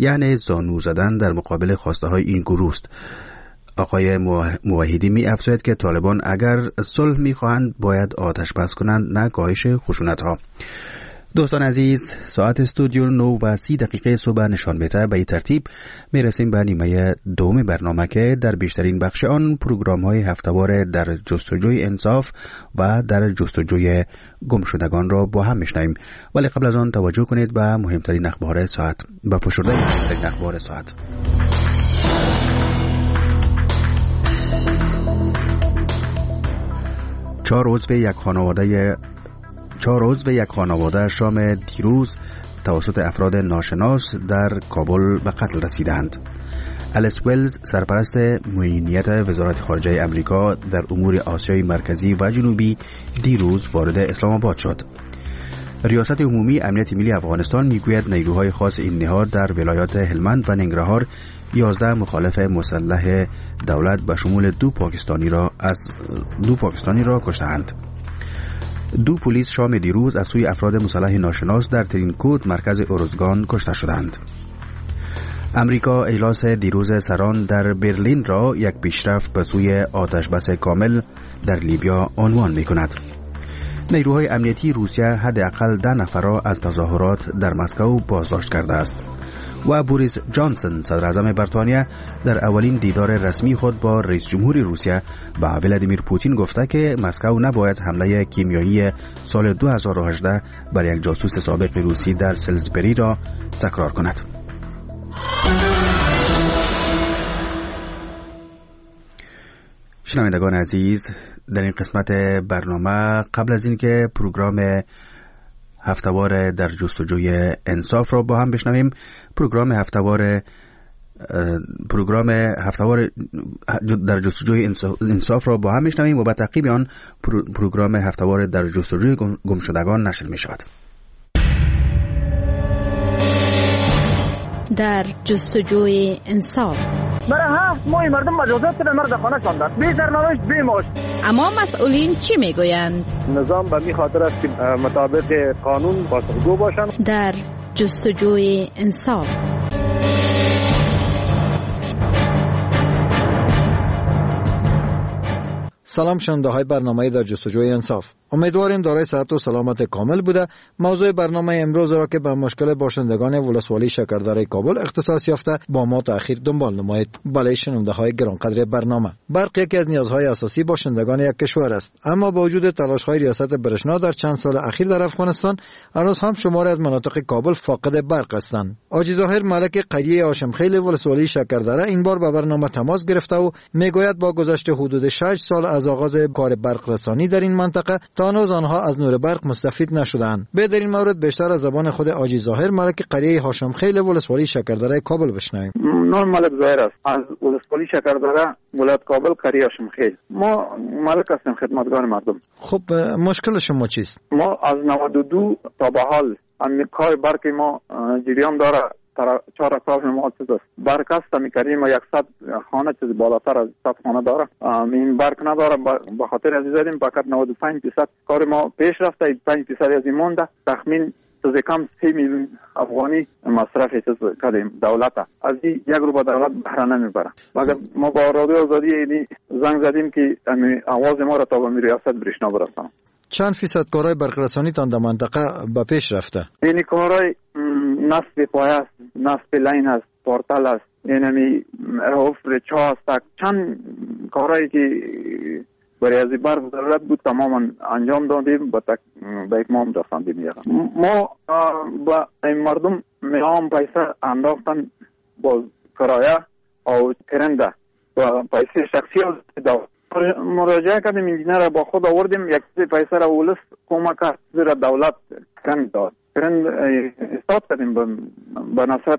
یعنی زانو زدن در مقابل خواسته های این گروه است. آقای موحدی می افزاید که طالبان اگر صلح می خواهند باید آتش بس کنند، نه کاهش خشونت ها. دوستان عزیز، ساعت استودیو 9:30 صبح نشان میده. به این ترتیب می رسیم به نیمه دوم برنامه که در بیشترین بخش آن پروگرام های هفته‌وار در جستجوی انصاف و در جستجوی گمشدگان را با هم میشنویم. ولی قبل از آن توجه کنید به مهمترین اخبار ساعت. به فشرده مهمترین اخبار ساعت. 4 عضو یک خانواده شام دیروز توسط افراد ناشناس در کابل به قتل رسیدند. الیس ولز، سرپرست معینیت وزارت خارجه امریکا در امور آسیای مرکزی و جنوبی، دیروز وارد اسلام آباد شد. ریاست عمومی امنیت ملی افغانستان میگوید نیروهای خاص این نهاد در ولایات هلمند و ننگرهار 11 مخالف مسلح دولت به شمول دو پاکستانی را کشتند. 2 پلیس شام دیروز از سوی افراد مسلح ناشناس در ترینکوت مرکز اروزگان کشته شدند. امریکا اجلاس دیروز سران در برلین را یک پیشرفت به سوی آتش بس کامل در لیبیا عنوان می کند. نیروهای امنیتی روسیه حداقل 10 نفر را از تظاهرات در مسکو بازداشت کرده است. و بوریس جانسون، صدر اعظم بریتانیا، در اولین دیدار رسمی خود با رئیس جمهور روسیه با ولادیمیر پوتین گفته که مسکو نباید حمله کیمیایی سال 2018 بر یک جاسوس سابق روسی در سلزبری را تکرار کند. شنوندگان عزیز، در این قسمت برنامه قبل از اینکه پروگرام هفته‌وار در جستجوی انصاف را با هم بشنویم، پروگرام هفته‌وار در جستجوی انصاف را با هم بشنویم و به تعقیب آن پروگرام هفته‌وار در جستجوی گمشدگان نشر می شود. در جستجوی انصاف برای 7 ماه مردم مجازات به مرد خانه کندند، بی سرنوشت بی معاش. اما مسئولین چی میگویند؟ نظام به می خاطر است که مطابق قانون پاسخگو باشند. در جستجوی انصاف سلام شنونده های برنامه در جستجوی انصاف. امیدواریم دارای صحت و سلامت کامل بوده. موضوع برنامه امروز را که به مشکل باشندگان ولسوالی شکردره کابل اختصاص یافته با ما تا اخیر دنبال نمایید. بله شنونده های گرانقدر برنامه، برق یکی از نیازهای اساسی باشندگان یک کشور است، اما با وجود تلاش های ریاست برشنا در چند سال اخیر در افغانستان، هنوز هم شماری از مناطق کابل فاقد برق هستند. حاجی ظاهر ملک قریه هاشمخیل ولسوالی شکردره این بار به برنامه تماس گرفته و میگوید با گذشت حدود 6 سال از آغاز کار برق رسانی در این منطقه تا هنوز آنها از نور برق مستفید نشدند. به در این مورد بیشتر از زبان خود حاجی ظاهر ملک قریه هاشمخیل ولسوالی شکردره کابل بشنویم. نام ملک ظاهر است، از ولسوالی شکردره ولایت کابل قریه هاشمخیل. ما ملک هستیم، خدمتگار مردم. خب مشکل شما چیست؟ ما از 92 تا به حال کار برق ما جریان داره. 4 اطراف ما چیز است، برق است میکردیم ما 100 خانه چیز بالاتر از 100 خانه داره. این برق نداره، به خاطر از زدیم فقط 95% کار ما پیش رفته، 5% از این مونده. تخمین چیز کم 3 میلیون افغانی مصرف چیز کردیم دولت، از این 1 روبه دولت بهره نمیبره. مگر ما با رادیو آزادی زنگ زدیم که آواز ما را تا به ریاست برشنا برسانم. چند فیصد کارهای برق رسانی تان در منطقه به پیش رفته؟ این کارهای نصب پایه است، نصب لین است، پورتال است، اینمی حفر چاه است، چند کارهایی که برای از برق ضرورت بود تماما انجام دادیم، به اتمام رساندیم. ما با این مردم میام پیسه انداختن با کرایه او کرنده و پیسه شخصی دادم. مراجعه کردیم، انجینر با خود آوردیم، یک پیسه را ولس کمک کرد، زیرا دولت کند داد. کرند استاد کردیم به نصرت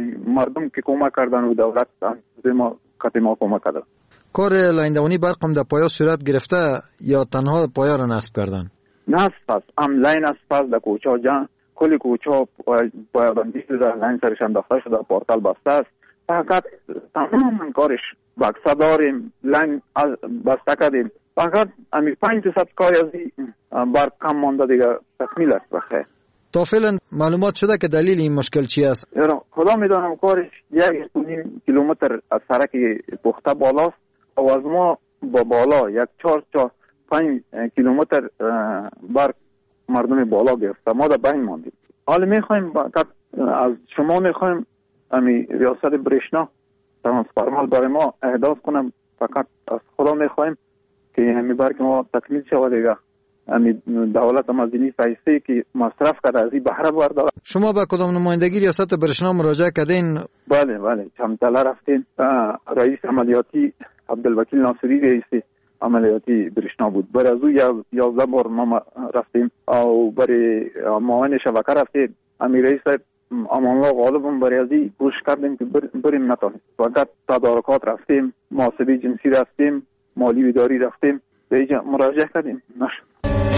مردم که کمک کردن و دولت ما کمک کرد. کار لاین برق هم در پایا صورت گرفته یا تنها پایا را نصب کردن؟ نصب است، هم لاین است، پس در کوچه جان کلی کوچه پایا بندی شده، لاین سرش انداخته شده، پورتال بسته است. فقط تمام کارش بکسه داریم، لاین بسته کردیم. فقط 5% کاری از برق کم مانده دیگه تکمیل است بخیر. تا فعلا معلومات شده که دلیل این مشکل چی است؟ خدا میدونم کارش 1.5 کیلومتر از سرک پخته بالاست و از ما با بالا 4 تا 5 کیلومتر برق مردم بالا گرفته. ما در بین ماندیم. حالا میخوایم از شما میخوایم امی ریاست برشنا ترانسفورمال برای ما احداث کنم. فقط از خدا میخوایم که همین برق ما تکمیل شود دیگه. امی دولت مدنی فیصله که مصرف کرده از این بهره برداره. شما به کدام نمایندگی ریاست برشنا مراجعه کردین؟ بله چمتله رفتیم. رئیس عملیاتی عبدالوکیل ناصری رئیس عملیاتی برشنا بود. برای از او 11 بار ما رفتیم او برای معاون شبکه رفتیم. امیر رئیس امانالله غالب برای از این کوشش کردیم که بریم نتونیم. فقط تدارکات رفتیم، محاسبه جنسی رفتیم، مالی و اداری رفتیم، به اینجا مراجعه کردیم نشد.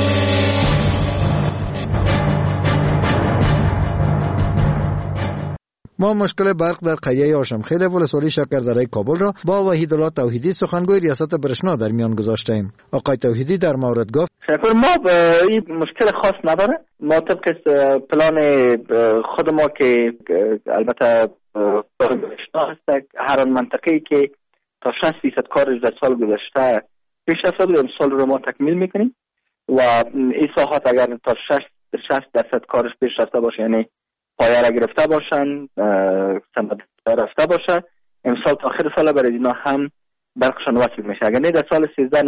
ما مشکل برق در قریه آشمخیل ولسوالی شکردره کابل را با وحیدالله توحیدی سخنگوی ریاست برشنا در میان گذاشتیم. آقای توحیدی در مورد گفت شکر ما این مشکل خاص نداره. ما طبق پلان خود ما که البته برشنا هست هر منطقه‌ای که تا 60% کارش در سال گذشته پیش رفته بود امسال رو ما تکمیل میکنیم و این ساحات اگر تا 60% کارش پیش رفته باشه یعنی پایه را گرفته باشن سند رفته باشه امسال تا آخر سال برای اینا هم برقشان وصل میشه. اگر نه در سال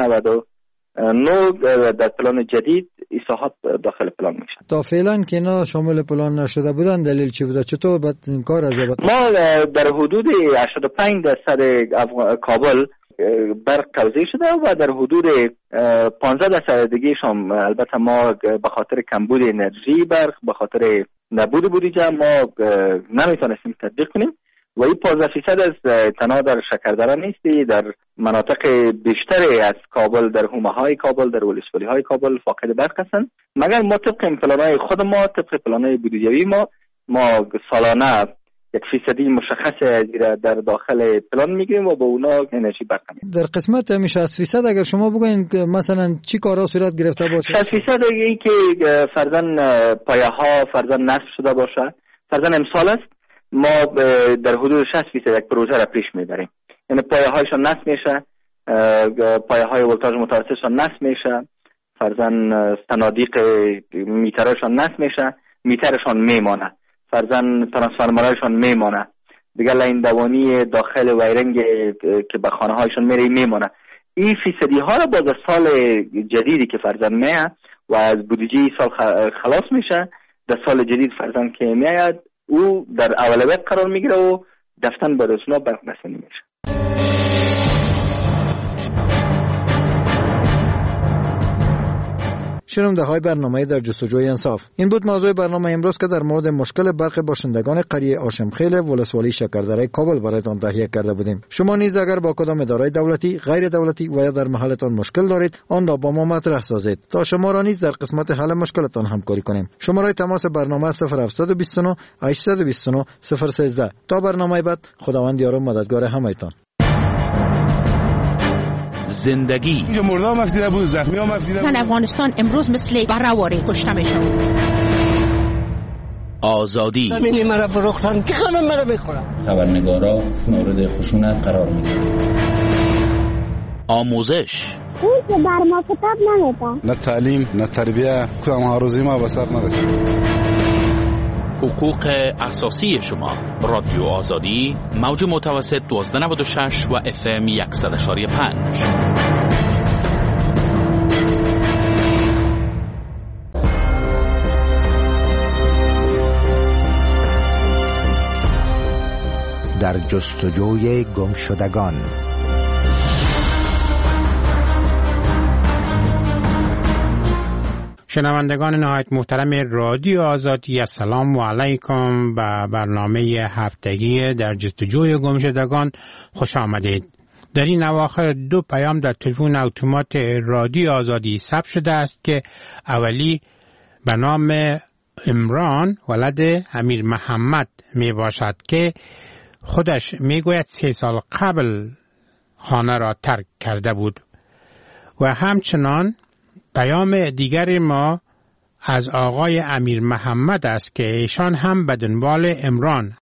1399 در پلان جدید این ساحات داخل پلان میشه. تا فعلا که اینا شامل پلان نشده بودن دلیل چی بوده؟ چطور بعد این کار از ما در حدود 85% کابل برق توزیع شده و در حدود 15% دیگه شام البته ما به خاطر کمبود انرژی برق به خاطر نبود بودجه ما نمیتونستیم تطبیق کنیم و این 15% از تنها در شکردره نیستی در مناطق بیشتری از کابل در حومه های کابل در ولسوالی های کابل فاقد برق هستند. مگر ما طبق پلان‌های خود ما طبق پلان‌های بودجه‌ای ما سالانه 1% مشخص در داخل پلان میگیریم و با اونا انرژی برق می‌کنیم. در قسمت همیشه 60% اگر شما بگوین مثلا چی کارا صورت گرفته باشه؟ 60% این که فرضاً پایه ها فرضاً نصب شده باشه. فرضاً امسال است ما در حدود 60% یک پروژه را پیش میبریم. یعنی پایه هایشان نصب میشه، پایه های ولتاژ متوسطشان نصب میشه، فرضاً صنادیق میترشان نصب میشه، میترشان میمانه. فرضاً ترانسفورمرهایشان میمانه دیگه، لاین دوانی داخل وایرنگ که به خانه هایشان میره میمانه. این فیصدی ها را باز سال جدیدی که فرضاً میه و از بودجه سال خلاص میشه در سال جدید فرضاً که میاد او در اولویت قرار میگیره و دفتن به رسونا برق رسانی میشه. شنونده های برنامه در جستجوی انصاف. این بود موضوع برنامه امروز که در مورد مشکل برق باشندگان قریه آشمخیل ولسوالی شکردره کابل برایتان تهیه کرده بودیم. شما نیز اگر با کدام اداره دولتی، غیر دولتی و یا در محلتان مشکل دارید آن را با ما مطرح سازید تا شما را نیز در قسمت حل مشکلتان همکاری کنیم. شماره تماس برنامه 0729 829 013. تا برنامه بعد، خداوند یار و مددگار همه‌تان. زندگی مردم مفیده بود، زخمی ها مفیده بود. زن افغانستان امروز مثل برهواری کشته میشن. آزادی زمینی مرا فروختن که همه مرا میخورن. خبرنگارا مورد خشونت قرار میگیرن. آموزش اون که بر ما کتاب نمیده. نه تعلیم نه تربیه، کدام هاروزی ما به سر نرسید. حقوق اساسی شما. رادیو آزادی موج متوسط 1296 و FM 100.5. در جستجوی گمشدگان. شنوندگان نهایت محترم رادیو آزادی، السلام علیکم. به برنامه هفتگی در جستجوی گمشدگان خوش آمدید. در این اواخر 2 پیام در تلفن اتومات رادیو آزادی ثبت شده است که اولی به نام عمران ولد امیر محمد می باشد که خودش می گوید 3 سال قبل خانه را ترک کرده بود و همچنان پیام دیگر ما از آقای امیر محمد است که ایشان هم به دنبال عمران